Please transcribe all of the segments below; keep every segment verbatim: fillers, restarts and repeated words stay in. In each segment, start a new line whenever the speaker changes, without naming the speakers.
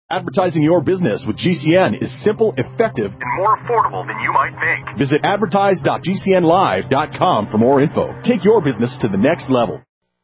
Advertising your business with G C N is simple, effective,
and more affordable than you might think.
Visit advertise dot g c n live dot com for more info. Take your business to the next level.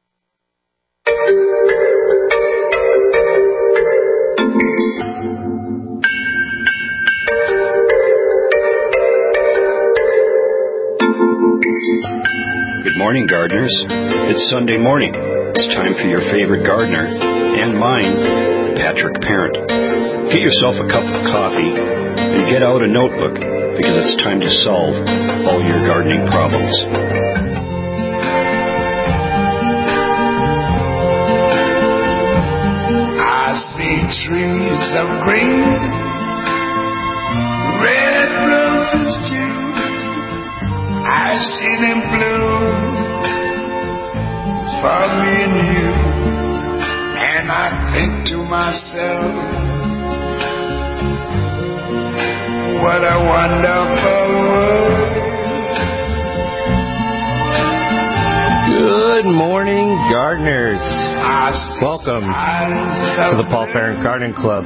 Good morning, gardeners. It's Sunday morning. It's time for your favorite gardener and mine, Patrick Parent. Get yourself a cup of coffee and get out a notebook because it's time to solve all your gardening problems.
I see trees of green, red roses too. I see them bloom for me and you, and I think to myself, what a wonderful world.
Good morning, gardeners. Welcome to the Paul Parent Gardening Club.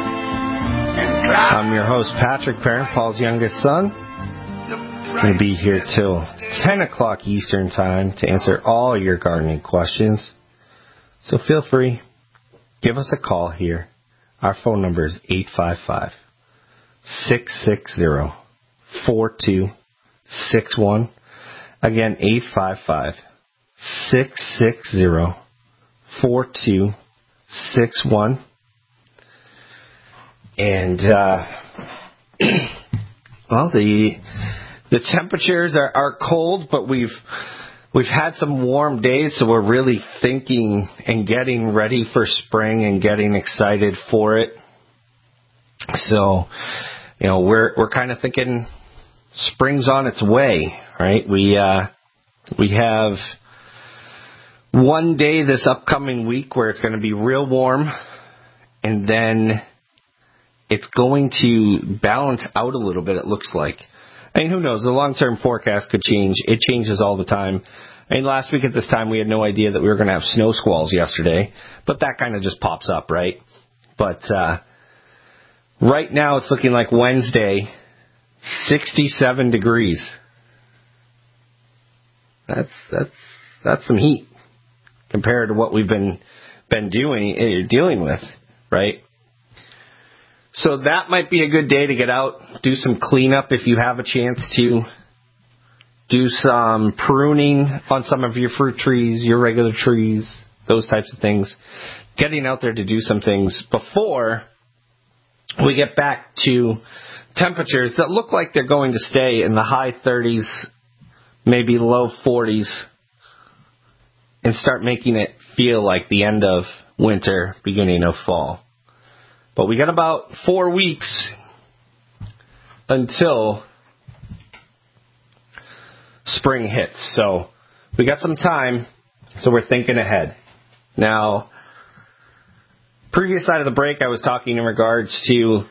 I'm your host, Patrick Parent, Paul's youngest son. I'm going to be here till ten o'clock Eastern Time to answer all your gardening questions. So feel free, give us a call here. Our phone number is eight five five, six six zero, four two six one. Again, eight five five, six six zero, four two six one. And, uh, well, the the temperatures are, are cold, but we've we've had some warm days, so we're really thinking and getting ready for spring and getting excited for it. So, you know, we're we're kind of thinking spring's on its way, right? We uh, we have one day this upcoming week where it's going to be real warm, and then it's going to balance out a little bit, it looks like. I mean, who knows? The long-term forecast could change. It changes all the time. I mean, last week at this time, we had no idea that we were going to have snow squalls yesterday, but that kind of just pops up, right? But uh, right now, it's looking like Wednesday, sixty-seven degrees. That's that's that's some heat compared to what we've been been doing uh, dealing with, right? So that might be a good day to get out, do some cleanup if you have a chance to, do some pruning on some of your fruit trees, your regular trees, those types of things. Getting out there to do some things before we get back to temperatures that look like they're going to stay in the high thirties, maybe low forties, and start making it feel like the end of winter, beginning of fall. But we got about four weeks until spring hits. So we got some time, so we're thinking ahead. Now, previous side of the break, I was talking in regards to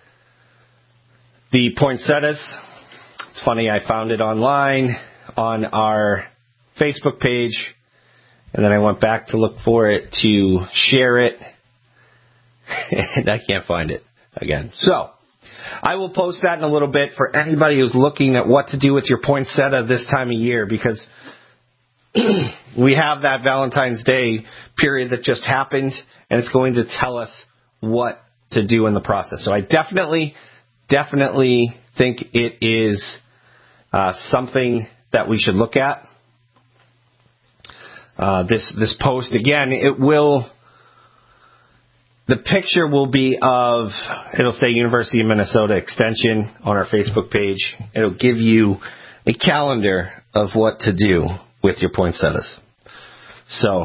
the poinsettias. It's funny, I found it online on our Facebook page, and then I went back to look for it to share it. And I can't find it again. So, I will post that in a little bit for anybody who's looking at what to do with your poinsettia this time of year, because we have that Valentine's Day period that just happened, and it's going to tell us what to do in the process. So I definitely, definitely think it is uh, something that we should look at. Uh, this this post, again, it will... The picture will be of, it'll say University of Minnesota Extension on our Facebook page. It'll give you a calendar of what to do with your poinsettias. So,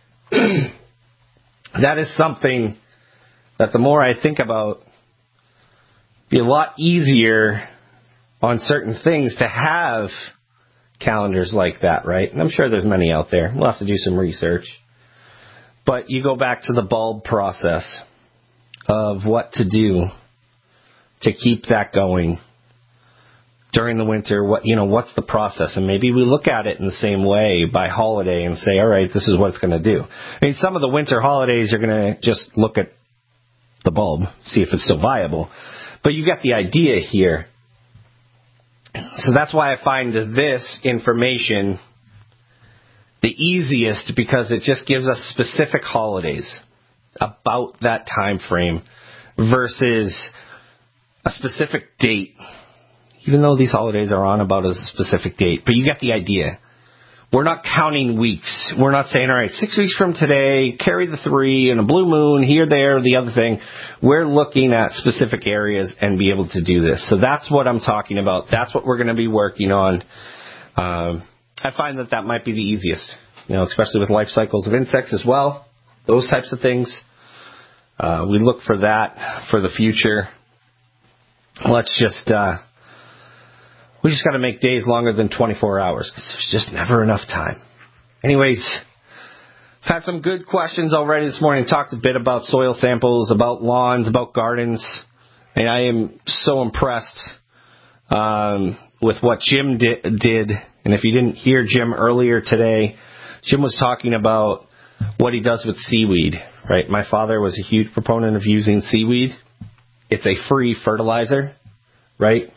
that is something that the more I think about, it'd be a lot easier on certain things to have calendars like that, right? And I'm sure there's many out there. We'll have to do some research. But you go back to the bulb process of what to do to keep that going during the winter. What you know, what's the process? And maybe we look at it in the same way by holiday and say, all right, this is what it's going to do. I mean, some of the winter holidays, you're going to just look at the bulb, see if it's still viable. But you get the idea here. So that's why I find this information the easiest, because it just gives us specific holidays about that time frame versus a specific date, even though these holidays are on about a specific date. But you get the idea. We're not counting weeks. We're not saying, all right, six weeks from today, carry the three and a blue moon, here, there, the other thing. We're looking at specific areas and be able to do this. So that's what I'm talking about. That's what we're going to be working on. Um, I find that that might be the easiest, you know, especially with life cycles of insects as well. Those types of things. Uh, we look for that for the future. Let's just... Uh, We just got to make days longer than twenty-four hours because there's just never enough time. Anyways, I've had some good questions already this morning. Talked a bit about soil samples, about lawns, about gardens. And I am so impressed um, with what Jim di- did. And if you didn't hear Jim earlier today, Jim was talking about what he does with seaweed. Right? My father was a huge proponent of using seaweed. It's a free fertilizer, right?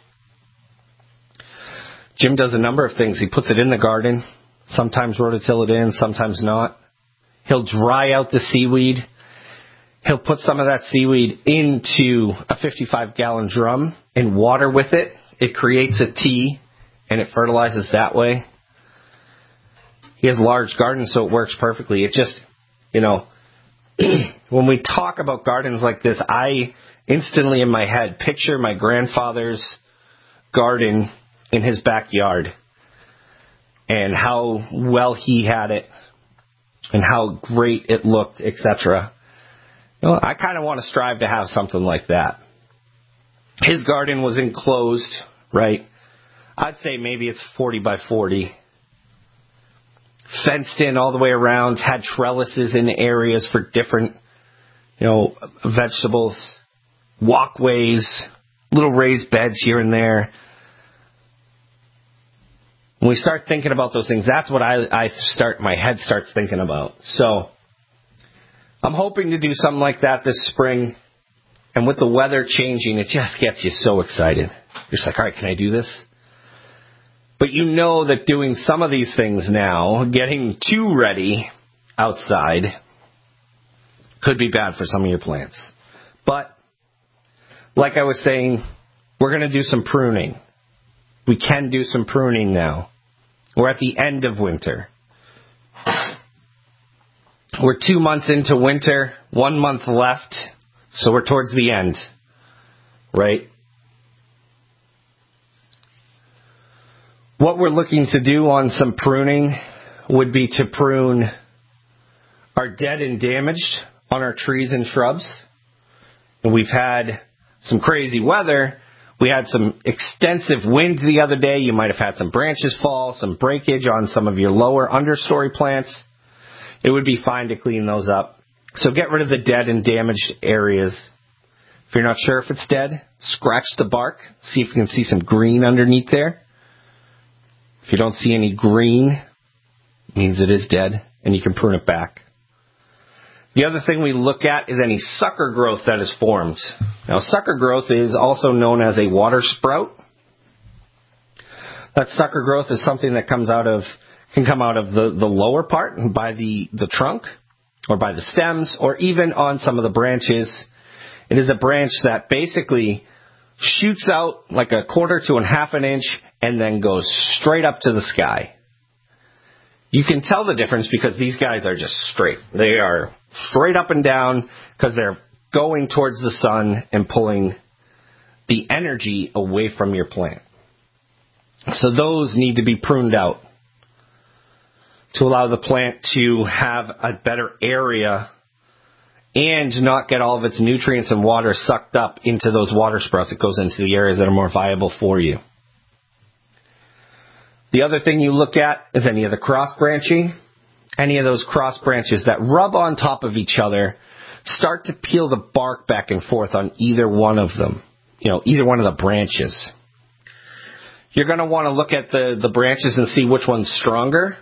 Jim does a number of things. He puts it in the garden, sometimes rototill it in, sometimes not. He'll dry out the seaweed. He'll put some of that seaweed into a fifty-five gallon drum and water with it. It creates a tea, and it fertilizes that way. He has a large garden, so it works perfectly. It just, you know, when we talk about gardens like this, I instantly in my head picture my grandfather's garden in his backyard and how well he had it and how great it looked, et cetera. You know, I kind of want to strive to have something like that. His garden was enclosed, right? I'd say maybe it's forty by forty. Fenced in all the way around, had trellises in areas for different, you know, vegetables, walkways, little raised beds here and there. When we start thinking about those things, that's what I, I start, my head starts thinking about. So I'm hoping to do something like that this spring. And with the weather changing, it just gets you so excited. You're just like, all right, can I do this? But you know that doing some of these things now, getting too ready outside, could be bad for some of your plants. But like I was saying, we're going to do some pruning. We can do some pruning now. We're at the end of winter. We're two months into winter, one month left, so we're towards the end, right? What we're looking to do on some pruning would be to prune our dead and damaged on our trees and shrubs. And we've had some crazy weather. We had some extensive wind the other day. You might have had some branches fall, some breakage on some of your lower understory plants. It would be fine to clean those up. So get rid of the dead and damaged areas. If you're not sure if it's dead, scratch the bark. See if you can see some green underneath there. If you don't see any green, it means it is dead, and you can prune it back. The other thing we look at is any sucker growth that is formed. Now, sucker growth is also known as a water sprout. That sucker growth is something that comes out of, can come out of the, the lower part by the, the trunk or by the stems or even on some of the branches. It is a branch that basically shoots out like a quarter to a half an inch and then goes straight up to the sky. You can tell the difference because these guys are just straight. They are straight up and down because they're going towards the sun and pulling the energy away from your plant. So those need to be pruned out to allow the plant to have a better area and not get all of its nutrients and water sucked up into those water sprouts. It goes into the areas that are more viable for you. The other thing you look at is any of the cross branching. Any of those cross branches that rub on top of each other start to peel the bark back and forth on either one of them. You know, either one of the branches. You're going to want to look at the, the branches and see which one's stronger.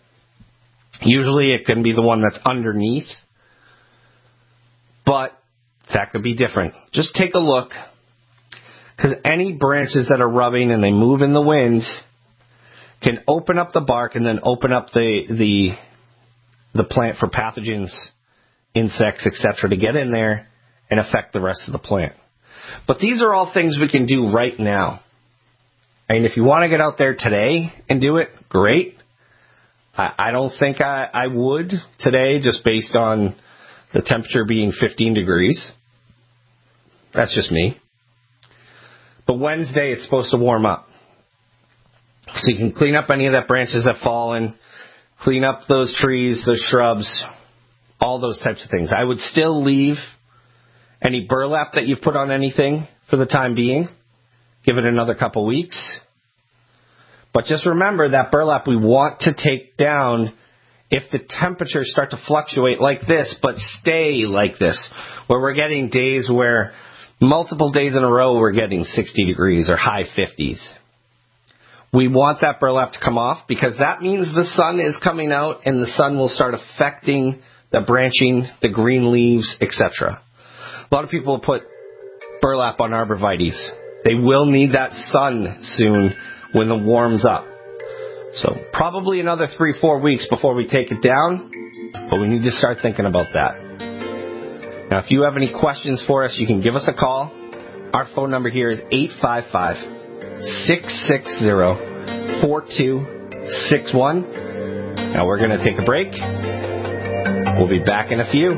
Usually it can be the one that's underneath. But that could be different. Just take a look, because any branches that are rubbing and they move in the wind can open up the bark and then open up the the the plant for pathogens, insects, et cetera, to get in there and affect the rest of the plant. But these are all things we can do right now. And if you want to get out there today and do it, great. I, I don't think I, I would today, just based on the temperature being fifteen degrees. That's just me. But Wednesday, it's supposed to warm up. So you can clean up any of that branches that fall in, clean up those trees, those shrubs, all those types of things. I would still leave any burlap that you've put on anything for the time being. Give it another couple weeks. But just remember that burlap we want to take down if the temperatures start to fluctuate like this, but stay like this, where we're getting days where multiple days in a row we're getting sixty degrees or high fifties. We want that burlap to come off because that means the sun is coming out and the sun will start affecting the branching, the green leaves, et cetera. A lot of people will put burlap on arborvitaes. They will need that sun soon when it warms up. So probably another three, four weeks before we take it down, but we need to start thinking about that. Now, if you have any questions for us, you can give us a call. Our phone number here is eight five five, six six zero, four two six one. Now we're going to take a break. We'll be back in a few.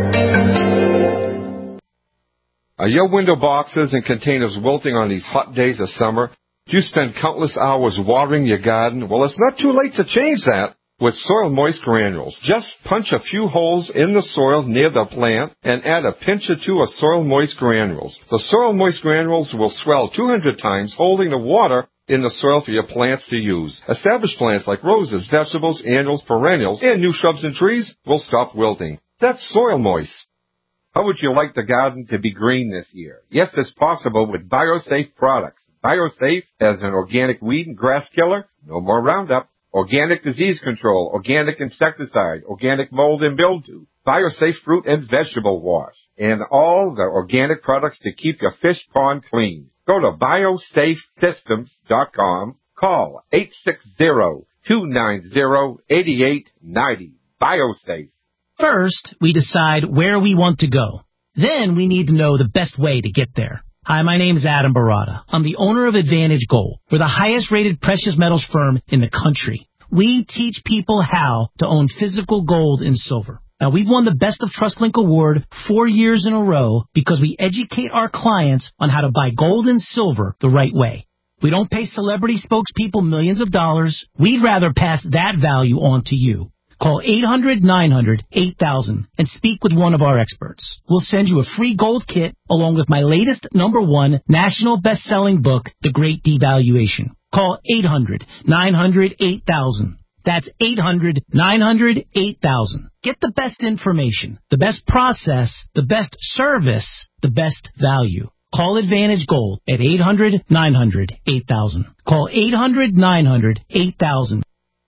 Are your window boxes and containers wilting on these hot days of summer? Do you spend countless hours watering your garden? Well, it's not too late to change that with Soil Moist Granules. Just punch a few holes in the soil near the plant and add a pinch or two of Soil Moist Granules. The Soil Moist Granules will swell two hundred times, holding the water in the soil for your plants to use. Established plants like roses, vegetables, annuals, perennials, and new shrubs and trees will stop wilting. That's Soil Moist. How would you like the garden to be green this year? Yes, it's possible with BioSafe products. BioSafe as an organic weed and grass killer, no more Roundup. Organic disease control, organic insecticide, organic mold and mildew, BioSafe fruit and vegetable wash, and all the organic products to keep your fish pond clean. Go to biosafe systems dot com. Call eight six zero, two nine zero, eight eight nine zero. BioSafe.
First, we decide where we want to go. Then we need to know the best way to get there. Hi, my name is Adam Barada. I'm the owner of Advantage Gold. We're the highest-rated precious metals firm in the country. We teach people how to own physical gold and silver. Now, we've won the Best of TrustLink Award four years in a row because we educate our clients on how to buy gold and silver the right way. We don't pay celebrity spokespeople millions of dollars. We'd rather pass that value on to you. Call eight hundred, nine hundred, eight thousand and speak with one of our experts. We'll send you a free gold kit along with my latest number one national best-selling book, The Great Devaluation. Call eight hundred, nine hundred, eight thousand. That's eight hundred, nine hundred, eight thousand. Get the best information, the best process, the best service, the best value. Call Advantage Gold at eight hundred, nine hundred, eight thousand. Call eight hundred, nine hundred, eight thousand.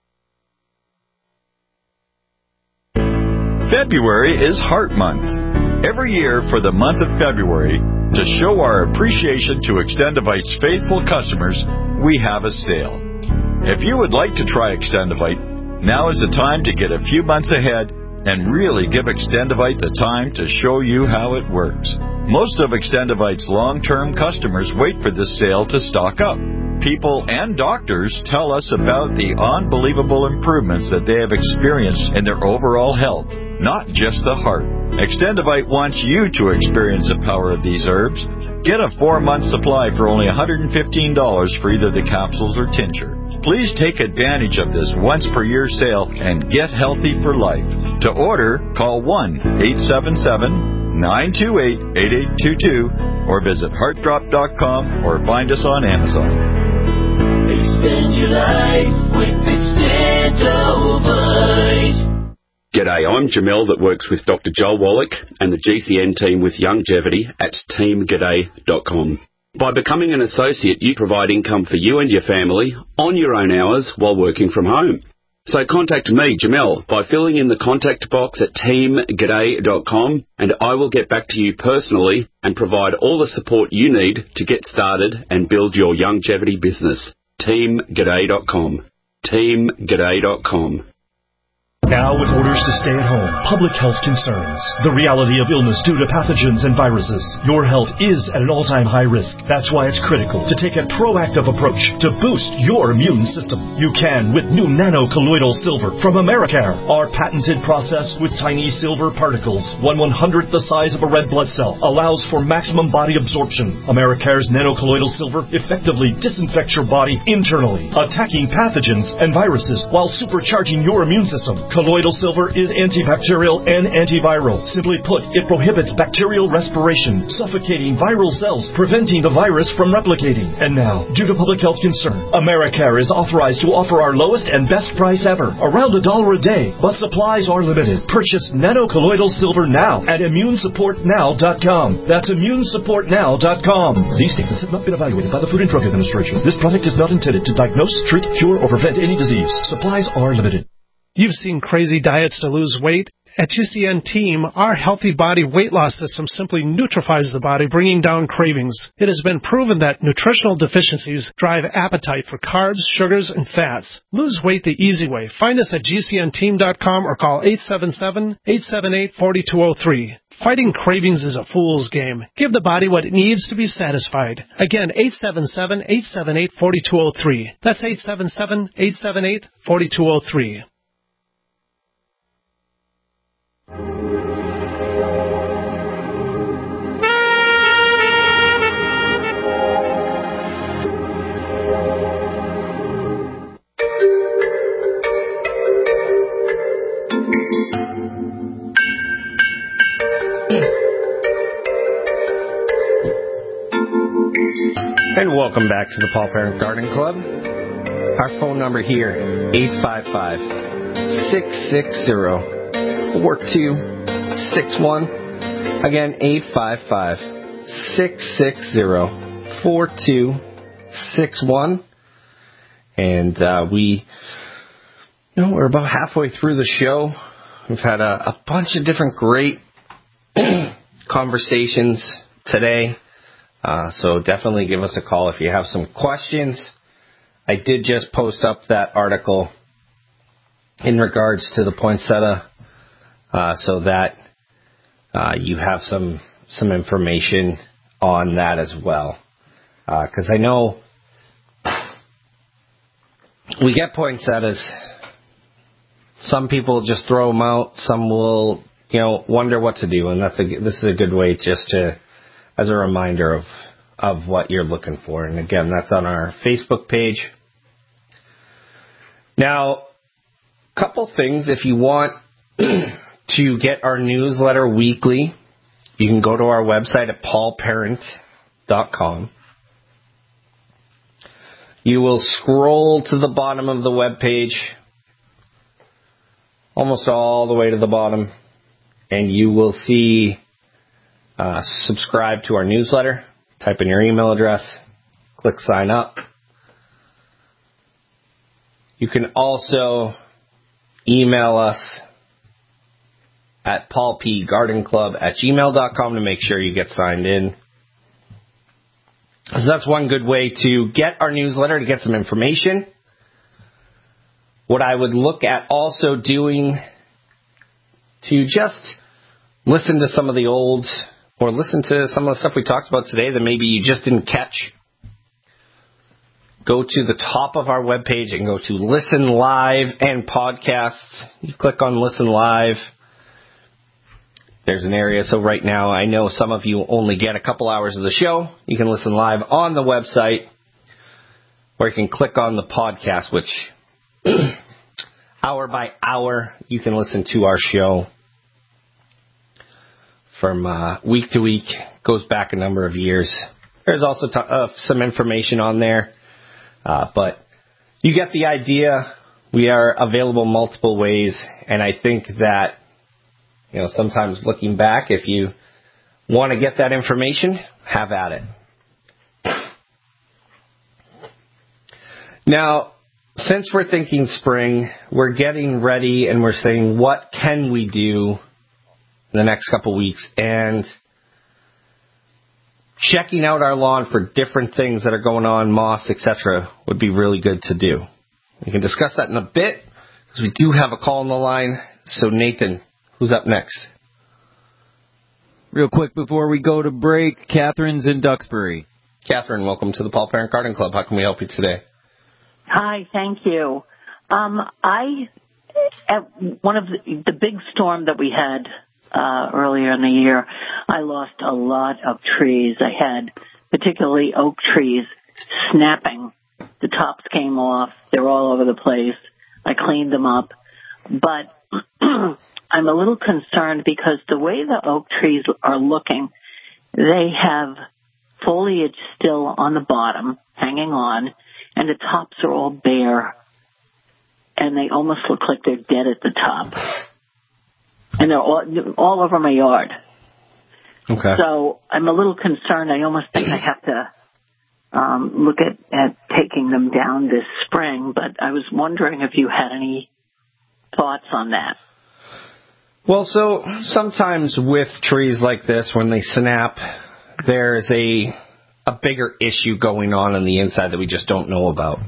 February is Heart Month. Every year for the month of February, to show our appreciation to Extendivite's faithful customers, we have a sale. If you would like to try Extendivite, now is the time to get a few months ahead and really give Extendivite the time to show you how it works. Most of Extendivite's long-term customers wait for this sale to stock up. People and doctors tell us about the unbelievable improvements that they have experienced in their overall health, not just the heart. Extendivite wants you to experience the power of these herbs. Get a four-month supply for only one hundred fifteen dollars for either the capsules or tincture. Please take advantage of this once-per-year sale and get healthy for life. To order, call one eight seven seven, nine two eight, eight eight two two or visit heart drop dot com or find us on Amazon.
Extend your life with Extendivite.
G'day, I'm Jamel that works with Doctor Joel Wallach and the G C N team with Longevity at team g'day dot com. By becoming an associate, you provide income for you and your family on your own hours while working from home. So contact me, Jamel, by filling in the contact box at team g'day dot com, and I will get back to you personally and provide all the support you need to get started and build your longevity business. team g'day dot com. team g'day dot com.
Now with orders to stay at home, public health concerns, the reality of illness due to pathogens and viruses, your health is at an all-time high risk. That's why it's critical to take a proactive approach to boost your immune system. You can with new nano-colloidal silver from Americare. Our patented process with tiny silver particles, one one-hundredth the size of a red blood cell, allows for maximum body absorption. Americare's nano-colloidal silver effectively disinfects your body internally, attacking pathogens and viruses while supercharging your immune system. Colloidal silver is antibacterial and antiviral. Simply put, it prohibits bacterial respiration, suffocating viral cells, preventing the virus from replicating. And now, due to public health concern, Americare is authorized to offer our lowest and best price ever, around a dollar a day, but supplies are limited. Purchase nano-colloidal silver now at immune support now dot com. That's immune support now dot com. These statements have not been evaluated by the Food and Drug Administration. This product is not intended to diagnose, treat, cure, or prevent any disease. Supplies are limited.
You've seen crazy diets to lose weight. At G C N Team, our Healthy Body Weight Loss System simply neutralizes the body, bringing down cravings. It has been proven that nutritional deficiencies drive appetite for carbs, sugars, and fats. Lose weight the easy way. Find us at G C N team dot com or call eight seven seven, eight seven eight, four two zero three. Fighting cravings is a fool's game. Give the body what it needs to be satisfied. Again, eight seven seven, eight seven eight, four two zero three. That's eight seven seven, eight seven eight, four two zero three.
And welcome back to the Paul Parent Garden Club. Our phone number here, eight five five, six six zero, four two six one. Again, eight five five, six six zero, four two six one. And uh, we, you know, we're about halfway through the show. We've had a, a bunch of different great conversations today. Uh, so definitely give us a call if you have some questions. I did just post up that article in regards to the poinsettia, uh, so that uh, you have some some information on that as well. Because uh, I know we get poinsettias. Some people just throw them out. Some will, you know, wonder what to do, and that's a this is a good way just to, as a reminder of, of what you're looking for. And again, that's on our Facebook page. Now, a couple things. If you want to get our newsletter weekly, you can go to our website at paul parent dot com. You will scroll to the bottom of the web page, almost all the way to the bottom, and you will see Uh, subscribe to our newsletter. Type in your email address. Click sign up. You can also email us at paul p garden club at gmail dot com to make sure you get signed in. So that's one good way to get our newsletter, to get some information. What I would look at also doing to just listen to some of the old, or listen to some of the stuff we talked about today that maybe you just didn't catch. Go to the top of our webpage and go to Listen Live and Podcasts. You click on Listen Live. There's an area. So right now, I know some of you only get a couple hours of the show. You can listen live on the website, or you can click on the podcast, which hour by hour, you can listen to our show from uh, week to week. Goes back a number of years. There's also t- uh, some information on there. Uh, but you get the idea. We are available multiple ways. And I think that, you know, sometimes looking back, if you want to get that information, have at it. Now, since we're thinking spring, we're getting ready and we're saying, what can we do in the next couple weeks? And checking out our lawn for different things that are going on, moss, et cetera, would be really good to do. We can discuss that in a bit, because we do have a call on the line. So, Nathan, who's up next?
Real quick before we go to break, Catherine's in Duxbury.
Catherine, welcome to the Paul Parent Garden Club. How can we help you today?
Hi, thank you. Um, I, at one of the, the big storm that we had uh, earlier in the year, I lost a lot of trees. I had particularly oak trees snapping. The tops came off. They're all over the place. I cleaned them up. But I'm a little concerned because the way the oak trees are looking, they have foliage still on the bottom, hanging on, and the tops are all bare, and they almost look like they're dead at the top. And they're all, all over my yard.
Okay.
So I'm a little concerned. I almost think I have to um, look at, at taking them down this spring, but I was wondering if you had any thoughts on that.
Well, so sometimes with trees like this, when they snap, there's a a bigger issue going on on the inside that we just don't know about.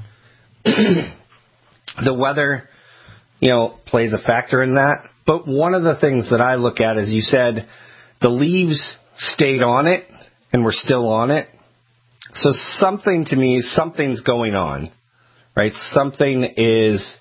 The weather, you know, plays a factor in that. But one of the things that I look at is, you said the leaves stayed on it and we're still on it. So something to me, something's going on, right? Something is,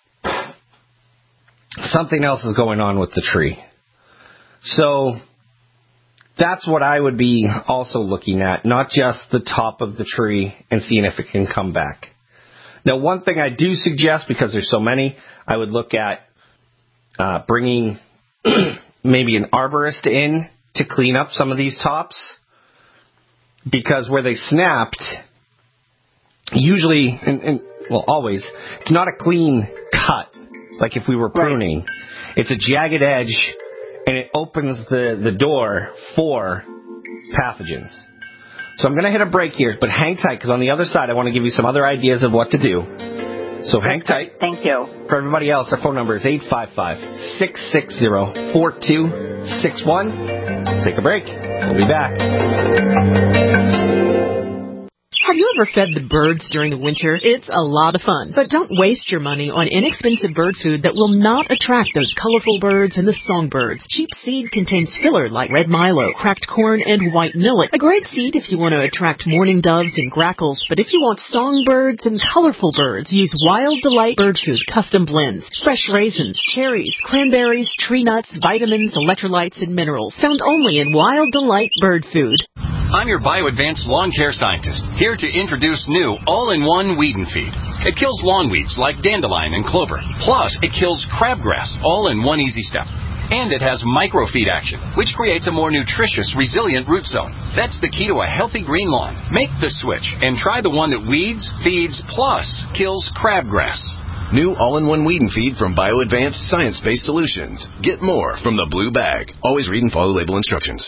something else is going on with the tree. So that's what I would be also looking at, not just the top of the tree and seeing if it can come back. Now, one thing I do suggest, because there's so many, I would look at uh, bringing maybe an arborist in to clean up some of these tops, because where they snapped, usually, and, and well, always, it's not a clean cut, like if we were pruning. Right. It's a jagged edge, and it opens the, the door for pathogens. So I'm going to hit a break here, but hang tight, because on the other side, I want to give you some other ideas of what to do. So hang tight.
Thank you.
For everybody else, our phone number is eight five five, six six zero, four two six one. Take a break. We'll be back.
Have you ever fed the birds during the winter? It's a lot of fun. But don't waste your money on inexpensive bird food that will not attract those colorful birds and the songbirds. Cheap seed contains filler like red milo, cracked corn, and white millet. A great seed if you want to attract mourning doves and grackles. But if you want songbirds and colorful birds, use Wild Delight Bird Food Custom Blends. Fresh raisins, cherries, cranberries, tree nuts, vitamins, electrolytes, and minerals. Found only in Wild Delight Bird Food.
I'm your BioAdvanced lawn care scientist, here to introduce new all-in-one weed and feed. It kills lawn weeds like dandelion and clover. Plus, it kills crabgrass, all in one easy step. And it has microfeed action, which creates a more nutritious, resilient root zone. That's the key to a healthy green lawn. Make the switch and try the one that weeds, feeds, plus kills crabgrass.
New all-in-one weed and feed from BioAdvanced Science-Based Solutions. Get more from the blue bag. Always read and follow label instructions.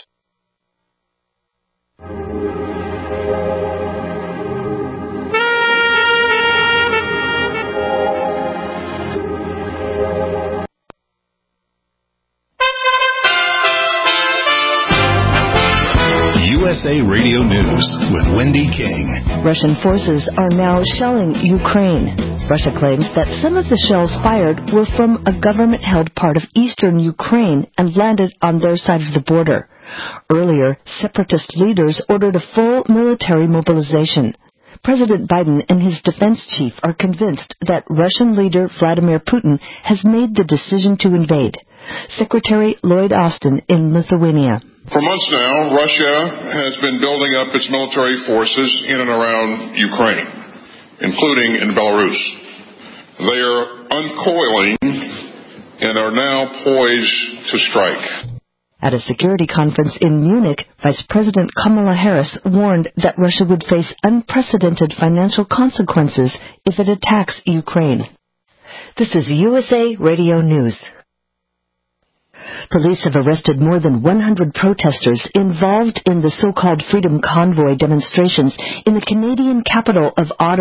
U S A Radio News with Wendy King.
Russian forces are now shelling Ukraine. Russia claims that some of the shells fired were from a government-held part of eastern Ukraine and landed on their side of the border. Earlier, separatist leaders ordered a full military mobilization. President Biden and his defense chief are convinced that Russian leader Vladimir Putin has made the decision to invade. Secretary Lloyd Austin in Lithuania.
For months now, Russia has been building up its military forces in and around Ukraine, including in Belarus. They are uncoiling and are now poised to strike.
At a security conference in Munich, Vice President Kamala Harris warned that Russia would face unprecedented financial consequences if it attacks Ukraine. This is U S A Radio News. Police have arrested more than one hundred protesters involved in the so-called Freedom Convoy demonstrations in the Canadian capital of Ottawa.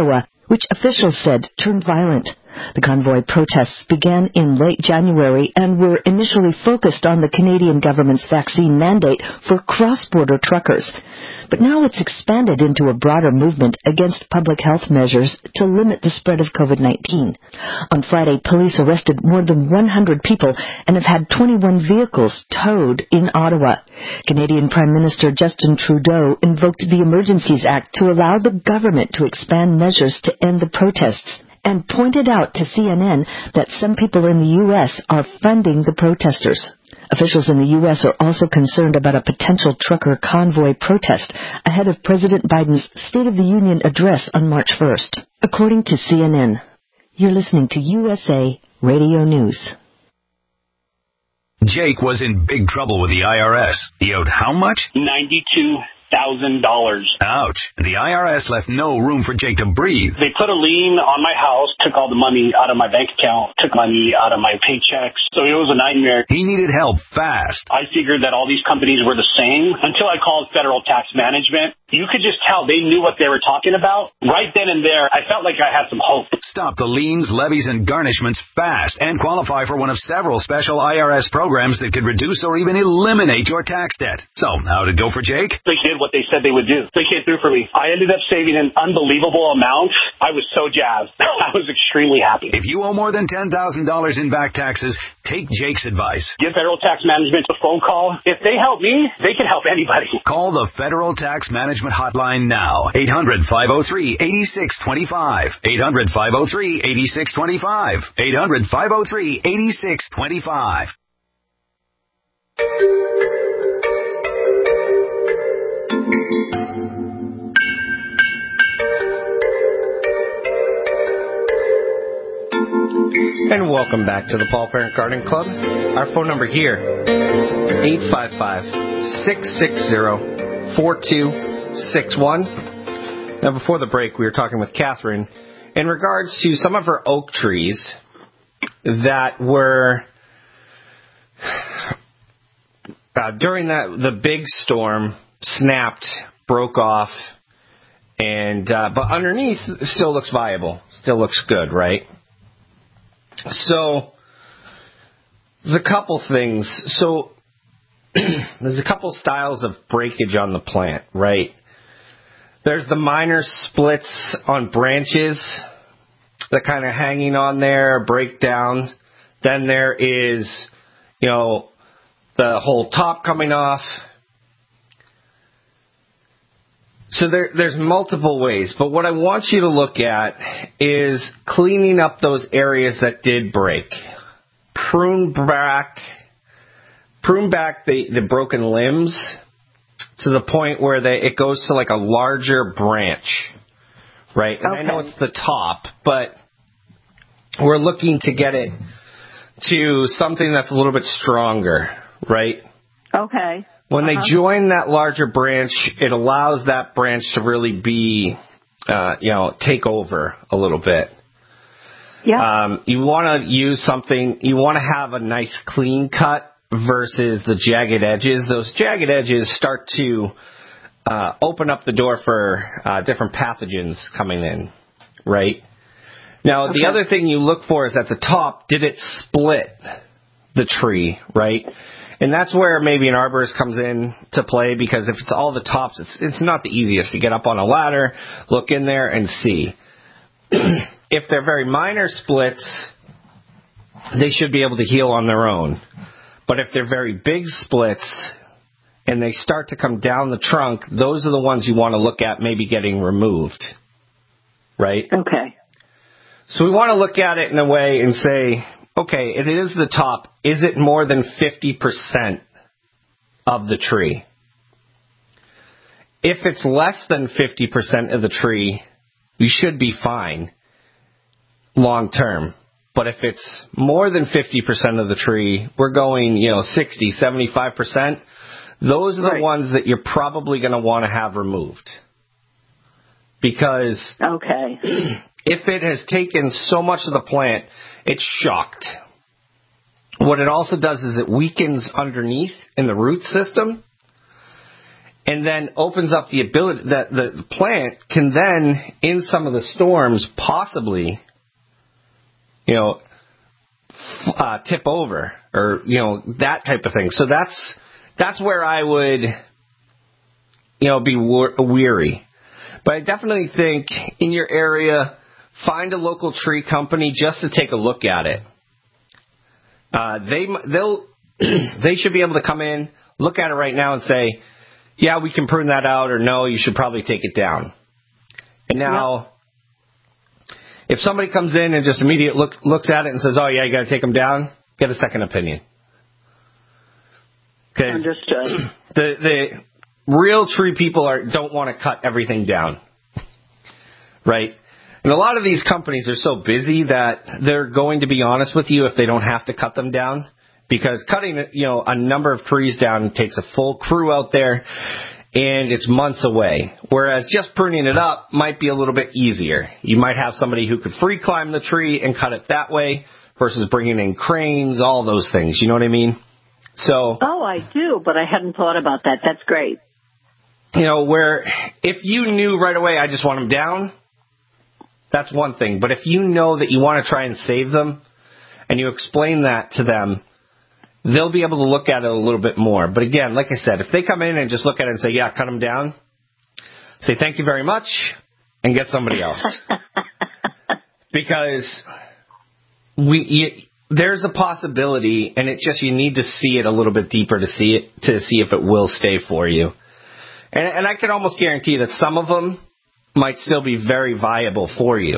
which officials said turned violent. The convoy protests began in late January and were initially focused on the Canadian government's vaccine mandate for cross-border truckers. But now it's expanded into a broader movement against public health measures to limit the spread of COVID nineteen. On Friday, police arrested more than one hundred people and have had twenty-one vehicles towed in Ottawa. Canadian Prime Minister Justin Trudeau invoked the Emergencies Act to allow the government to expand measures to end the protests, and pointed out to C N N that some people in the U S are funding the protesters. Officials in the U S are also concerned about a potential trucker convoy protest ahead of President Biden's State of the Union address on March first. According to C N N, you're listening to U S A Radio News.
Jake was in big trouble with the I R S. He owed how much?
ninety-two thousand dollars.
Ouch. The I R S left no room for Jake to breathe.
They put a lien on my house, took all the money out of my bank account, took money out of my paychecks. So it was a nightmare.
He needed help fast.
I figured that all these companies were the same until I called Federal Tax Management. You could just tell they knew what they were talking about. Right then and there, I felt like I had some hope.
Stop the liens, levies, and garnishments fast and qualify for one of several special I R S programs that could reduce or even eliminate your tax debt. So, how did it go for Jake?
They did what they said they would do. They came through for me. I ended up saving an unbelievable amount. I was so jazzed. I was extremely happy.
If you owe more than ten thousand dollars in back taxes, take Jake's advice.
Give Federal Tax Management a phone call. If they help me, they can help anybody.
Call the Federal Tax Management hotline now. eight hundred, five oh three, eight six two five. eight hundred, five oh three, eight six two five. eight hundred, five oh three, eight six two five.
And welcome back to the Paul Parent Garden Club. Our phone number here, eight five five, six six zero, four two six one. Now, before the break, we were talking with Catherine in regards to some of her oak trees that were, uh, during that the big storm, snapped, broke off, and uh, but underneath still looks viable, still looks good, right? So, there's a couple things. So, there's a couple styles of breakage on the plant, right? There's the minor splits on branches that kind of hanging on there, break down. Then there is, you know, the whole top coming off. So there, there's multiple ways, but what I want you to look at is cleaning up those areas that did break. Prune back, prune back the, the broken limbs to the point where they, it goes to like a larger branch, right? And okay. I know it's the top, but we're looking to get it to something that's a little bit stronger, right?
Okay.
When
uh-huh.
they join that larger branch, it allows that branch to really be, uh, you know, take over a little bit.
Yeah.
Um, you want to use something, you want to have a nice clean cut versus the jagged edges. Those jagged edges start to uh, open up the door for uh, different pathogens coming in, right? Now, okay. The other thing you look for is at the top, did it split the tree, right? And that's where maybe an arborist comes in to play, because if it's all the tops, it's it's not the easiest to get up on a ladder, look in there, and see. If they're very minor splits, they should be able to heal on their own. But if they're very big splits and they start to come down the trunk, those are the ones you want to look at maybe getting removed, right?
Okay.
So we want to look at it in a way and say, okay, it is the top. Is it more than fifty percent of the tree? If it's less than fifty percent of the tree, you should be fine long term. But if it's more than fifty percent of the tree, we're going, you know, sixty, seventy-five percent. Those are the right. ones that you're probably going to want to have removed. Because
okay.
if it has taken so much of the plant, it's shocked. What it also does is it weakens underneath in the root system. and then opens up the ability that the plant can then, in some of the storms, possibly, you know, uh, tip over or, you know, that type of thing. So that's that's where I would, you know, be weary. But I definitely think in your area, find a local tree company just to take a look at it. Uh, they they'll they should be able to come in, look at it right now, and say, yeah, we can prune that out, or no, you should probably take it down. And now, yep. if somebody comes in and just immediately looks looks at it and says, oh yeah, you got to take them down, get a second opinion.
Understood.
The the real tree people are don't want to cut everything down, right? And a lot of these companies are so busy that they're going to be honest with you if they don't have to cut them down, because cutting, you know, a number of trees down takes a full crew out there, and it's months away. Whereas just pruning it up might be a little bit easier. You might have somebody who could free climb the tree and cut it that way versus bringing in cranes, all those things. You know what I mean? So.
Oh, I do, but I hadn't thought about that. That's great.
You know, where if you knew right away, I just want them down, that's one thing. But if you know that you want to try and save them, and you explain that to them, they'll be able to look at it a little bit more. But again, like I said, if they come in and just look at it and say, yeah, cut them down, say thank you very much, and get somebody else. Because we you, there's a possibility, and it just you need to see it a little bit deeper to see it to see if it will stay for you. And, and I can almost guarantee that some of them might still be very viable for you.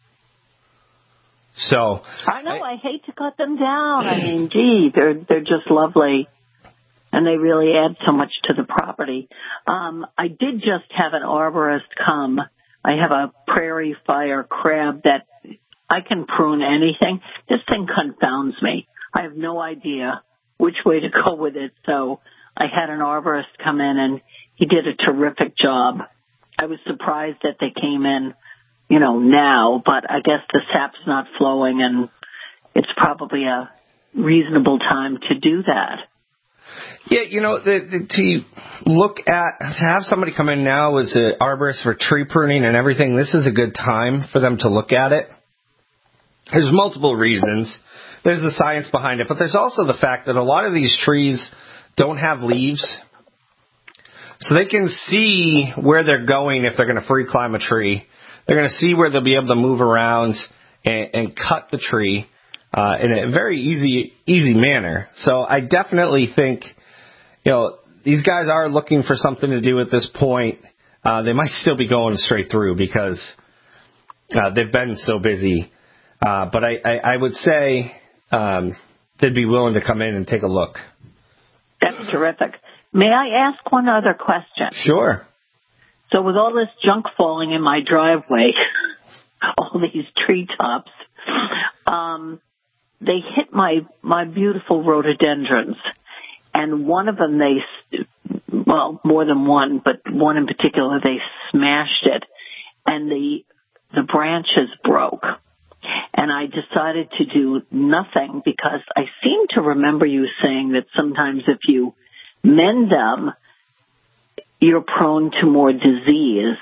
So
I know I, I hate to cut them down. I mean, gee, they're they're just lovely, and they really add so much to the property. Um, I did just have an arborist come. I have a prairie fire crab that I can prune anything. This thing confounds me. I have no idea which way to go with it. So I had an arborist come in, and he did a terrific job. I was surprised that they came in, you know, now, but I guess the sap's not flowing, and it's probably a reasonable time to do that.
Yeah, you know, the, the, to look at, to have somebody come in now as an arborist for tree pruning and everything, this is a good time for them to look at it. There's multiple reasons. There's the science behind it, but there's also the fact that a lot of these trees don't have leaves. So they can see where they're going if they're going to free climb a tree. They're going to see where they'll be able to move around and, and cut the tree uh, in a very easy easy manner. So I definitely think, you know, these guys are looking for something to do at this point. Uh, they might still be going straight through because uh, they've been so busy. Uh, but I, I, I would say um, they'd be willing to come in and take a look.
That's terrific. May I ask one other question?
Sure.
So with all this junk falling in my driveway, all these treetops, um, they hit my, my beautiful rhododendrons. And one of them, they, well, more than one, but one in particular, they smashed it. And the, the branches broke. And I decided to do nothing because I seem to remember you saying that sometimes if you mend them, you're prone to more disease.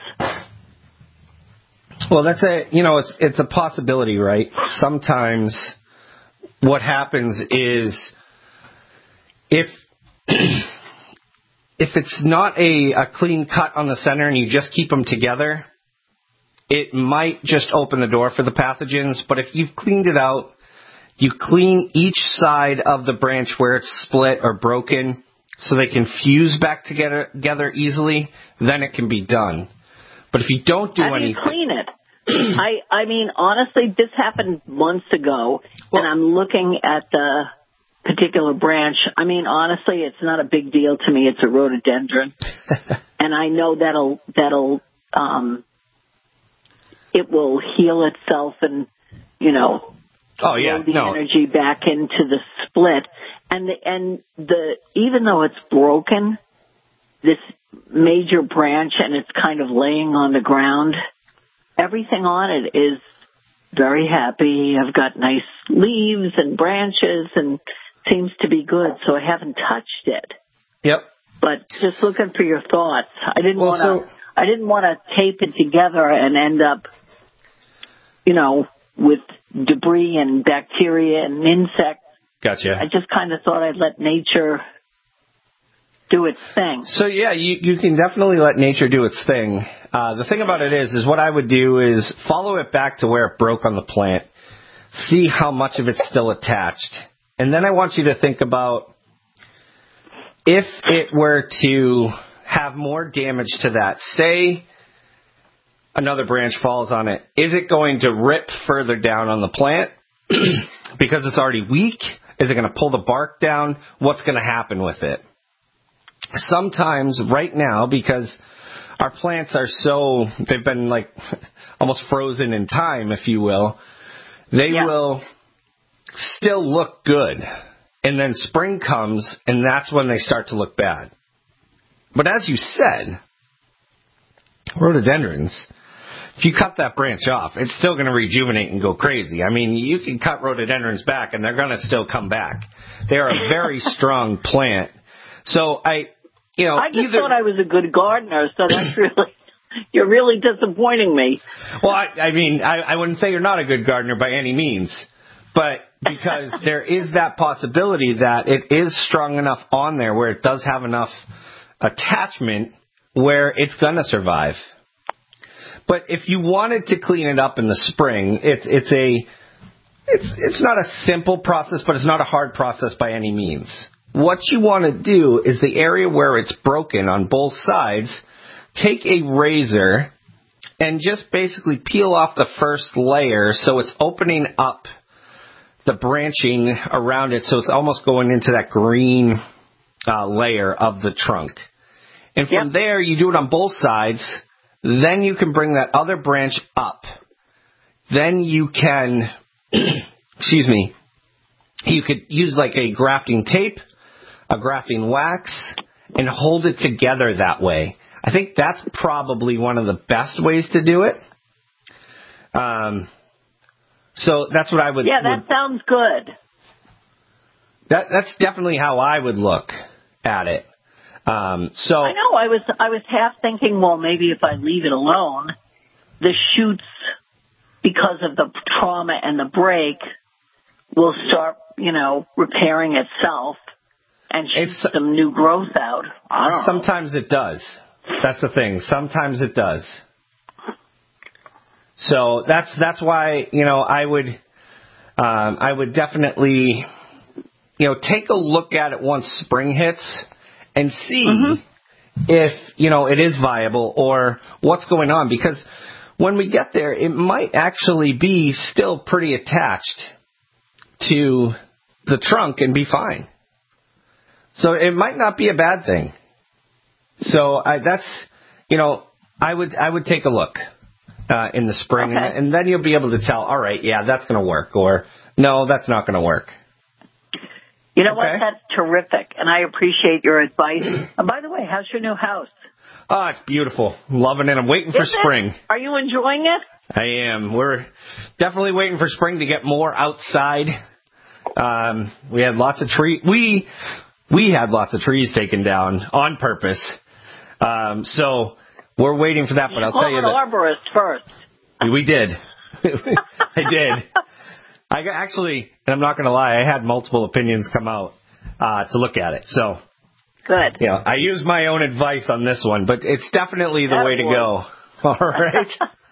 Well, that's a, you know, it's it's a possibility, right? Sometimes what happens is if if it's not a, a clean cut on the center and you just keep them together, it might just open the door for the pathogens. But if you've cleaned it out, you clean each side of the branch where it's split or broken, so they can fuse back together, together easily, then it can be done. But if you don't do
How
anything...
How do you clean it? I, I mean, honestly, this happened months ago, well, and I'm looking at the particular branch. I mean, honestly, it's not a big deal to me. It's a rhododendron. And I know that'll, that'll, um, it will heal itself and, you know,
oh, yeah,
the
no.
energy back into the split. And the, and the even though it's broken, this major branch and it's kind of laying on the ground, everything on it is very happy. I've got nice leaves and branches and seems to be good. So I haven't touched it.
Yep.
but just looking for your thoughts. I didn't
well,
want to.
So,
I didn't want to tape it together and end up, you know, with debris and bacteria and insects.
Gotcha.
I just kind of thought I'd let nature do its thing.
So yeah, you, you can definitely let nature do its thing. Uh, the thing about it is, is what I would do is follow it back to where it broke on the plant, see how much of it's still attached, and then I want you to think about if it were to have more damage to that. Say another branch falls on it. Is it going to rip further down on the plant because it's already weak? Is it going to pull the bark down? What's going to happen with it? Sometimes right now, because our plants are so, they've been like almost frozen in time, if you will, they yeah. will still look good. And then spring comes, and that's when they start to look bad. But as you said, rhododendrons, if you cut that branch off, it's still going to rejuvenate and go crazy. I mean, you can cut rhododendrons back, and they're going to still come back. They are a very strong plant. So I, you know,
I just
either,
thought I was a good gardener, so that's really, you're really disappointing me.
Well, I, I mean, I, I wouldn't say you're not a good gardener by any means, but because there is that possibility that it is strong enough on there where it does have enough attachment where it's going to survive. But if you wanted to clean it up in the spring, it's it's a it's it's not a simple process, but it's not a hard process by any means. What you want to do is the area where it's broken on both sides, take a razor and just basically peel off the first layer so it's opening up the branching around it, so it's almost going into that green uh, layer of the trunk. And from yep. there, you do it on both sides. Then you can bring that other branch up. Then you can, excuse me, you could use like a grafting tape, a grafting wax, and hold it together that way. I think that's probably one of the best ways to do it. Um, so that's what I would...
Yeah, that
would,
sounds good.
That That's definitely how I would look at it. Um, so
I know. I was I was half thinking, well, maybe if I leave it alone, the shoots, because of the trauma and the break, will start, you know, repairing itself and shoot it's, some new growth out. I don't
sometimes
know.
it does. That's the thing. Sometimes it does. So that's that's why, you know, I would um, I would definitely, you know, take a look at it once spring hits. And see mm-hmm. if, you know, it is viable or what's going on. Because when we get there, it might actually be still pretty attached to the trunk and be fine. So it might not be a bad thing. So I, that's, you know, I would I would take a look uh, in the spring.
Okay.
And, and then you'll be able to tell, all right, yeah, that's going to work. Or, no, that's not going to work.
You know
okay.
what? That's terrific, and I appreciate your advice. And by the way, how's your new house?
Oh, it's beautiful. I'm loving it. I'm waiting for
Is
spring.
It? Are you enjoying it?
I am. We're definitely waiting for spring to get more outside. Um, we had lots of trees. We we had lots of trees taken down on purpose. Um, so we're waiting for that. But
you
I'll tell you
an
that
arborist first.
We did. I did. I actually, and I'm not going to lie, I had multiple opinions come out uh, to look at it. So,
good.
You know, I used my own advice on this one, but it's definitely the that way to go. All right.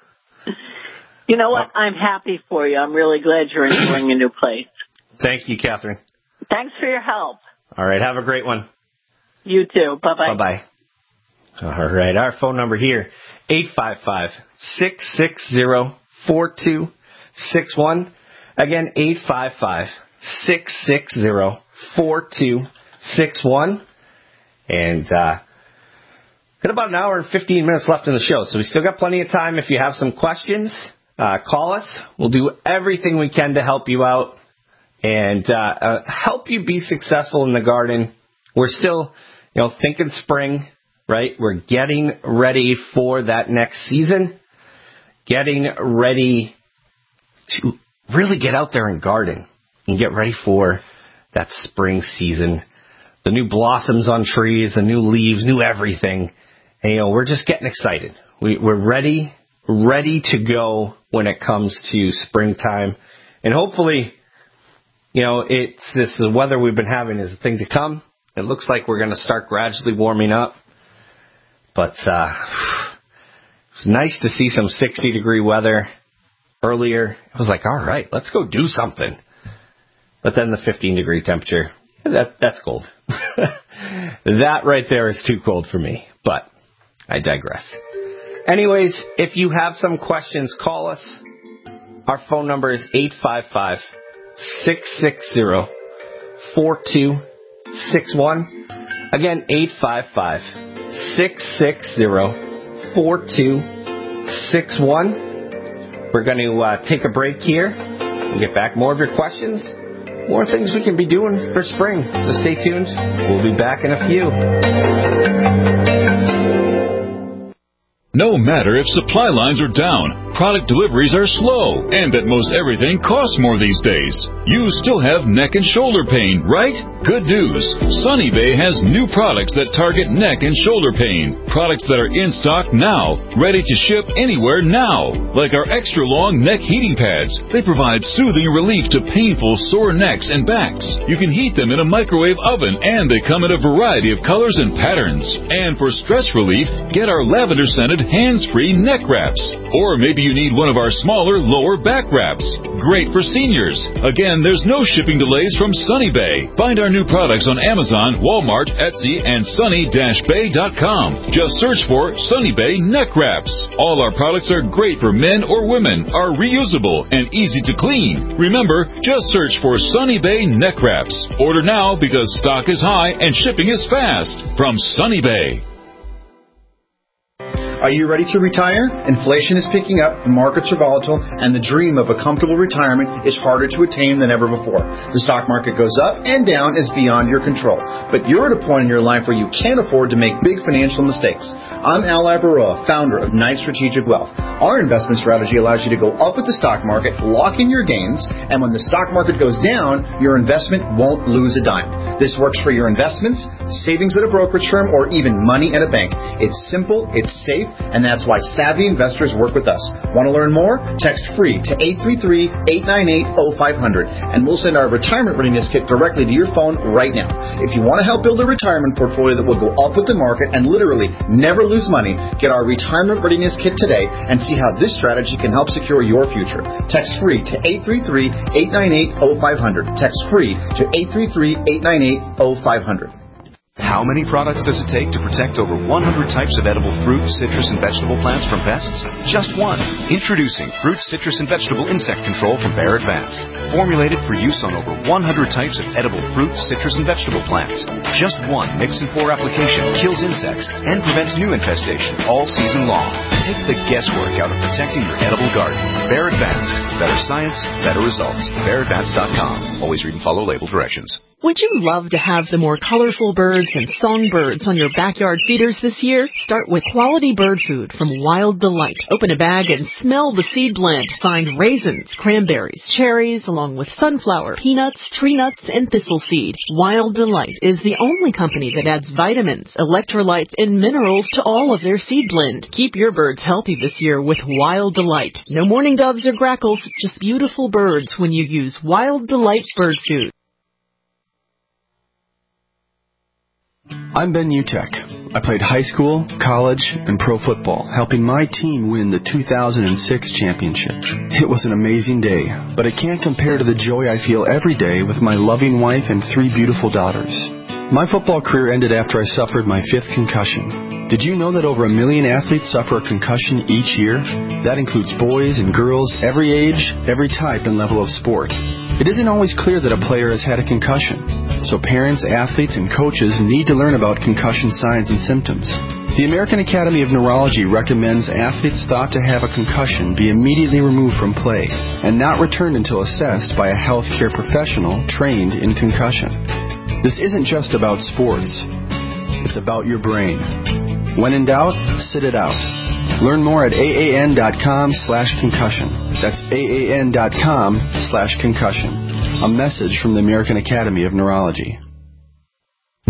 You know what? I'm happy for you. I'm really glad you're enjoying a new place.
Thank you, Catherine.
Thanks for your help.
All right. Have a great one.
You too. Bye-bye.
Bye-bye. All right. Our phone number here, eight five five, six six zero, four two six one. Again, eight five five, six six zero, four two six one. And uh, got about an hour and fifteen minutes left in the show, so we still got plenty of time. If you have some questions, uh, call us. We'll do everything we can to help you out and uh, uh, help you be successful in the garden. We're still, you know, thinking spring, right? We're getting ready for that next season, getting ready to really get out there and garden and get ready for that spring season the new blossoms on trees, the new leaves, new everything. And, you know, we're just getting excited. We, we're ready, ready to go when it comes to springtime. And hopefully, you know, it's this the weather we've been having is a thing to come. It looks like we're going to start gradually warming up. But uh, it's nice to see some sixty degree weather earlier. I was like, all right, let's go do something. But then the fifteen degree temperature, that that's cold. That right there is too cold for me. But I digress. Anyways, if you have some questions, call us. Our phone number is eight five five, six six zero, four two six one. Again, eight five five, six six zero, four two six one. We're going to uh, take a break here. We'll get back more of your questions, more things we can be doing for spring. So stay tuned. We'll be back in a few.
No matter if supply lines are down, product deliveries are slow, and that most everything costs more these days, you still have neck and shoulder pain, right? Good news. Sunny Bay has new products that target neck and shoulder pain. Products that are in stock now, ready to ship anywhere now. Like our extra long neck heating pads. They provide soothing relief to painful sore necks and backs. You can heat them in a microwave oven, and they come in a variety of colors and patterns. And for stress relief, get our lavender scented hands-free neck wraps. Or maybe you need one of our smaller lower back wraps. Great for seniors. Again, there's no shipping delays from Sunny Bay. Find our new products on Amazon, Walmart, Etsy, and sunny dash bay dot com. Just search for Sunny Bay neck wraps. All our products are great for men or women, are reusable, and easy to clean. Remember, just search for Sunny Bay neck wraps. Order now because stock is high and shipping is fast. From Sunny Bay.
Are you ready to retire? Inflation is picking up, the markets are volatile, and the dream of a comfortable retirement is harder to attain than ever before. The stock market goes up and down is beyond your control. But you're at a point in your life where you can't afford to make big financial mistakes. I'm Al Ibaroa, founder of Knight Strategic Wealth. Our investment strategy allows you to go up with the stock market, lock in your gains, and when the stock market goes down, your investment won't lose a dime. This works for your investments, savings at a brokerage firm, or even money at a bank. It's simple, it's safe, and that's why savvy investors work with us. Want to learn more? Text FREE to eight three three, eight nine eight, oh five hundred, and we'll send our retirement readiness kit directly to your phone right now. If you want to help build a retirement portfolio that will go up with the market and literally never lose money, get our retirement readiness kit today and see how this strategy can help secure your future. Text FREE to eight three three, eight nine eight, oh five hundred. Text FREE to eight three three, eight nine eight, oh five hundred.
How many products does it take to protect over one hundred types of edible fruit, citrus, and vegetable plants from pests? Just one. Introducing Fruit, Citrus, and Vegetable Insect Control from Bayer Advanced. Formulated for use on over one hundred types of edible fruit, citrus, and vegetable plants. Just one mix and pour application kills insects and prevents new infestation all season long. Take the guesswork out of protecting your edible garden. Bayer Advanced. Better science, better results. Bayer Advanced dot com. Always read and follow label directions.
Would you love to have the more colorful birds and songbirds on your backyard feeders this year? Start with quality bird food from Wild Delight. Open a bag and smell the seed blend. Find raisins, cranberries, cherries, along with sunflower, peanuts, tree nuts, and thistle seed. Wild Delight is the only company that adds vitamins, electrolytes, and minerals to all of their seed blend. Keep your birds healthy this year with Wild Delight. No mourning doves or grackles, just beautiful birds when you use Wild Delight bird food.
I'm Ben Utek. I played high school, college, and pro football, helping my team win the two thousand six championship. It was an amazing day, but it can't compare to the joy I feel every day with my loving wife and three beautiful daughters. My football career ended after I suffered my fifth concussion. Did you know that over a million athletes suffer a concussion each year? That includes boys and girls, every age, every type and level of sport. It isn't always clear that a player has had a concussion, so parents, athletes, and coaches need to learn about concussion signs and symptoms. The American Academy of Neurology recommends athletes thought to have a concussion be immediately removed from play and not returned until assessed by a healthcare professional trained in concussion. This isn't just about sports. It's about your brain. When in doubt, sit it out. Learn more at A A N dot com slash concussion. That's A A N dot com slash concussion. A message from the American Academy of Neurology.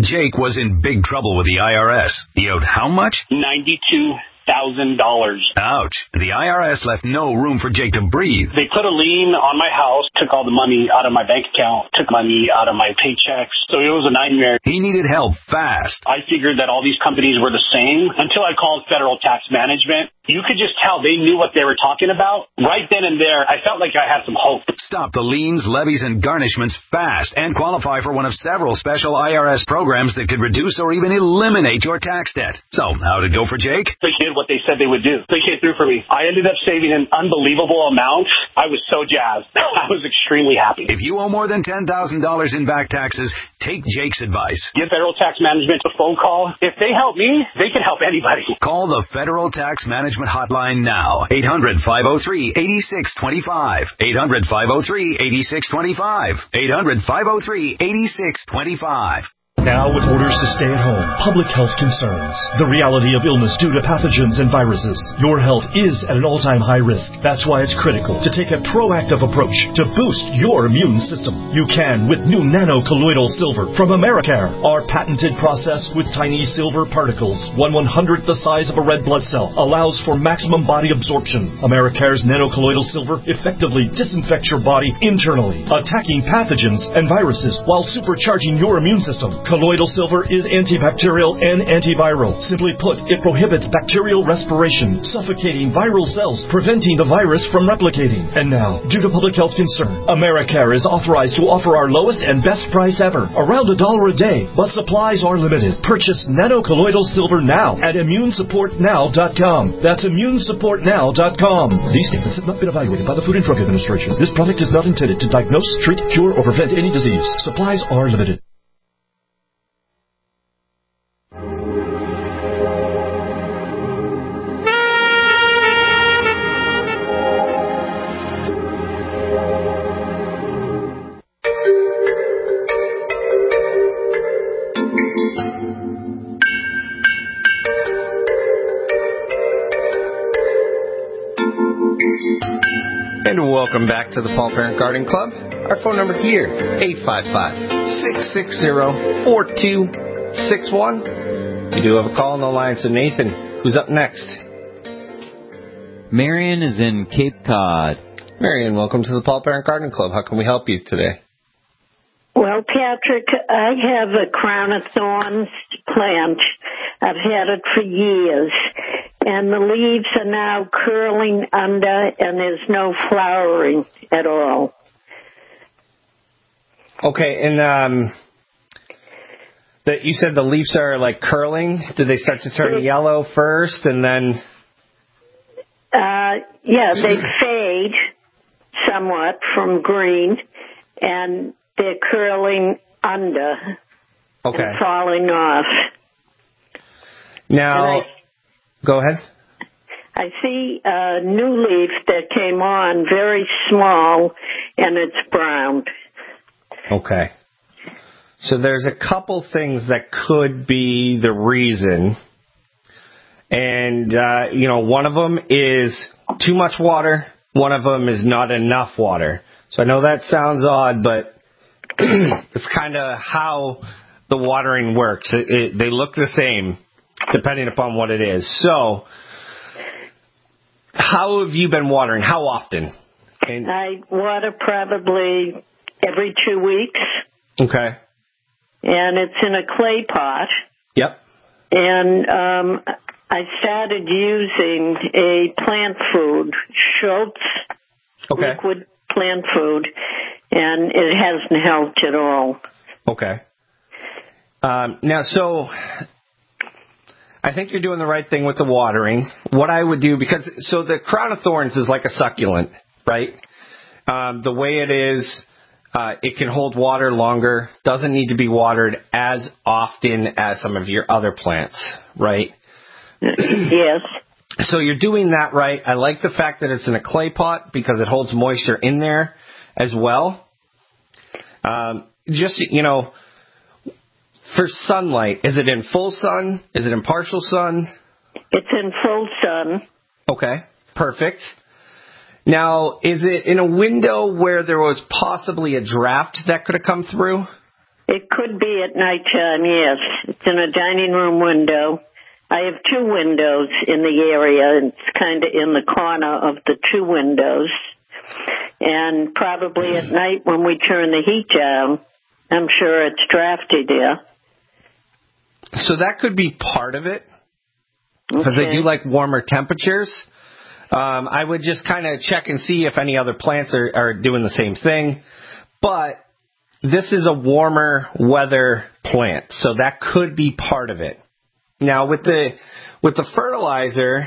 Jake was in big trouble with the I R S. He owed how much?
ninety-two thousand dollars.
Ouch. The I R S left no room for Jake to breathe.
They put a lien on my house, took all the money out of my bank account, took money out of my paychecks. So it was a nightmare.
He needed help fast.
I figured that all these companies were the same until I called Federal Tax Management. You could just tell they knew what they were talking about. Right then and there, I felt like I had some hope.
Stop the liens, levies, and garnishments fast and qualify for one of several special I R S programs that could reduce or even eliminate your tax debt. So, how'd it go for Jake?
They did what they said they would do. They came through for me. I ended up saving an unbelievable amount. I was so jazzed. I was extremely happy.
If you owe more than ten thousand dollars in back taxes, take Jake's advice.
Give Federal Tax Management a phone call. If they help me, they can help anybody.
Call the Federal Tax Management Hotline now. eight hundred, five oh three, eight six two five. eight hundred, five oh three, eight six two five. eight hundred, five oh three, eight six two five.
Now with orders to stay at home, public health concerns, the reality of illness due to pathogens and viruses, your health is at an all-time high risk. That's why it's critical to take a proactive approach to boost your immune system. You can with new nano-colloidal silver from Americare. Our patented process with tiny silver particles, one one-hundredth the size of a red blood cell, allows for maximum body absorption. Americare's nano-colloidal silver effectively disinfects your body internally, attacking pathogens and viruses while supercharging your immune system. Colloidal silver is antibacterial and antiviral. Simply put, it prohibits bacterial respiration, suffocating viral cells, preventing the virus from replicating. And now, due to public health concern, Americare is authorized to offer our lowest and best price ever, around a dollar a day, but supplies are limited. Purchase nano-colloidal silver now at immune support now dot com. That's immune support now dot com. These statements have not been evaluated by the Food and Drug Administration. This product is not intended to diagnose, treat, cure, or prevent any disease. Supplies are limited.
And welcome back to the Paul Parent Garden Club. Our phone number here, eight five five, six six zero, four two six one. You do have a call on the line, so Nathan, who's up next?
Marion is in Cape Cod.
Marion, welcome to the Paul Parent Garden Club. How can we help you today?
Well, Patrick, I have a crown of thorns plant. I've had it for years. And the leaves are now curling under, and there's no flowering at all.
Okay, and um, the, you said the leaves are like curling. Did they start to turn it, yellow first, and then?
Uh, yeah, they fade somewhat from green, and they're curling under.
Okay.
And falling off.
Now. Go ahead.
I see a new leaf that came on, very small, and it's brown.
Okay. So there's a couple things that could be the reason. And, uh, you know, one of them is too much water. One of them is not enough water. So I know that sounds odd, but it's kind of how the watering works. It, it, they look the same, depending upon what it is. So, how have you been watering? How often? And
I water probably every two weeks.
Okay.
And it's in a clay pot.
Yep.
And um, I started using a plant food, Schultz
okay.
liquid plant food, and it hasn't helped at all.
Okay. Um, now, so I think you're doing the right thing with the watering. What I would do, because so the crown of thorns is like a succulent, right? Um, the way it is, uh, it can hold water longer, doesn't need to be watered as often as some of your other plants, right?
Yes.
So you're doing that right. I like the fact that it's in a clay pot because it holds moisture in there as well. Um, just, you know, for sunlight, is it in full sun? Is it in partial sun?
It's in full sun.
Okay, perfect. Now, is it in a window where there was possibly a draft that could have come through?
It could be at nighttime, yes. It's in a dining room window. I have two windows in the area, and it's kind of in the corner of the two windows. And probably at night when we turn the heat down, I'm sure it's drafty there.
So that could be part of it, because
Okay.
they do like warmer temperatures. Um, I would just kind of check and see if any other plants are, are doing the same thing. But this is a warmer weather plant, so that could be part of it. Now, with the with the fertilizer,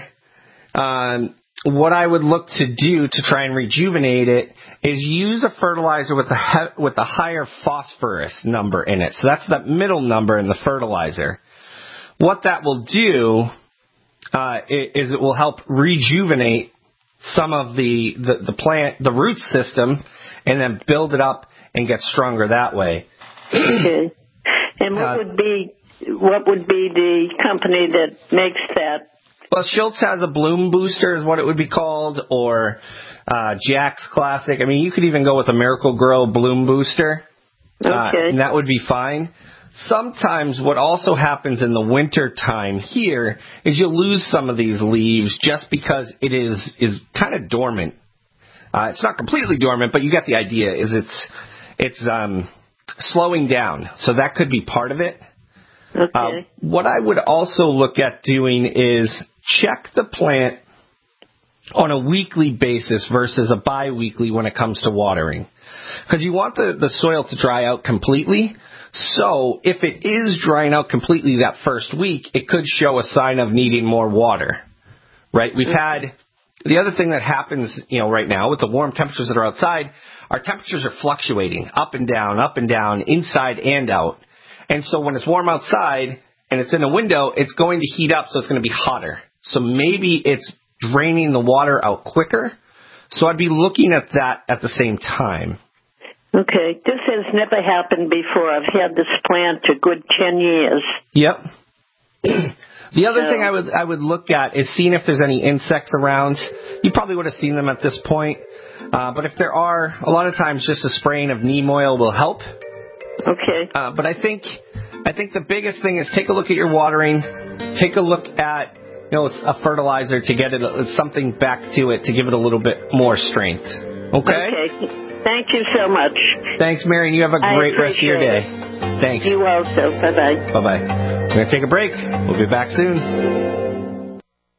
um, what I would look to do to try and rejuvenate it is use a fertilizer with a he- with a higher phosphorus number in it. So that's that middle number in the fertilizer. What that will do uh, is it will help rejuvenate some of the, the, the plant, the root system, and then build it up and get stronger that way.
Okay. And what
Uh,
would be what would be the company that makes that?
Well, Schultz has a bloom booster is what it would be called, or uh, Jack's Classic. I mean, you could even go with a Miracle Grow bloom booster, uh,
Okay.
and that would be fine. Sometimes what also happens in the winter time here is you'll lose some of these leaves just because it is is kind of dormant. Uh, it's not completely dormant, but you get the idea. Is it's it's um, slowing down, so that could be part of it.
Okay.
Uh, what I would also look at doing is check the plant on a weekly basis versus a bi-weekly when it comes to watering. Because you want the, the soil to dry out completely. So if it is drying out completely that first week, it could show a sign of needing more water. Right? We've had the other thing that happens, you know, right now with the warm temperatures that are outside, our temperatures are fluctuating up and down, up and down, inside and out. And so when it's warm outside and it's in a window, it's going to heat up, so it's going to be hotter. So maybe it's draining the water out quicker. So I'd be looking at that at the same time.
Okay. This has never happened before. I've had this plant a good ten years.
Yep. The other thing I would I would look at is seeing if there's any insects around. You probably would have seen them at this point. Uh, but if there are, a lot of times just a spraying of neem oil will help.
Okay.
Uh, but I think I think the biggest thing is take a look at your watering, take a look at you know a fertilizer to get it something back to it to give it a little bit more strength. Okay.
Okay. Thank you so much.
Thanks, Marion. You have a great rest of your day.
It.
Thanks.
You also. Bye bye.
Bye bye. We're gonna take a break. We'll be back soon.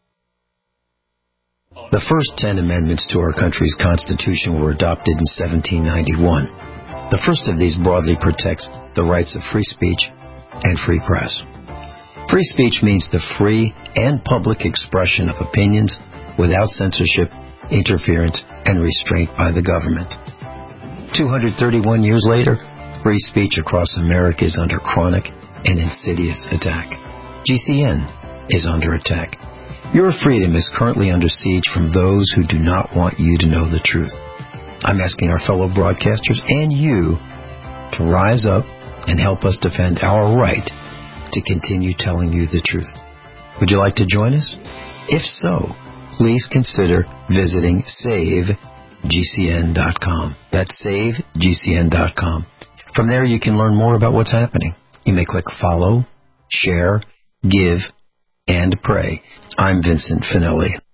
The first ten amendments to our country's Constitution were adopted in seventeen ninety-one. The first of these broadly protects the rights of free speech and free press. Free speech means the free and public expression of opinions without censorship, interference, and restraint by the government. two hundred thirty-one years later, free speech across America is under chronic and insidious attack. G C N is under attack. Your freedom is currently under siege from those who do not want you to know the truth. I'm asking our fellow broadcasters and you to rise up and help us defend our right to continue telling you the truth. Would you like to join us? If so, please consider visiting save G C N dot com. That's save G C N dot com. From there, you can learn more about what's happening. You may click follow, share, give, and pray. I'm Vincent Finelli.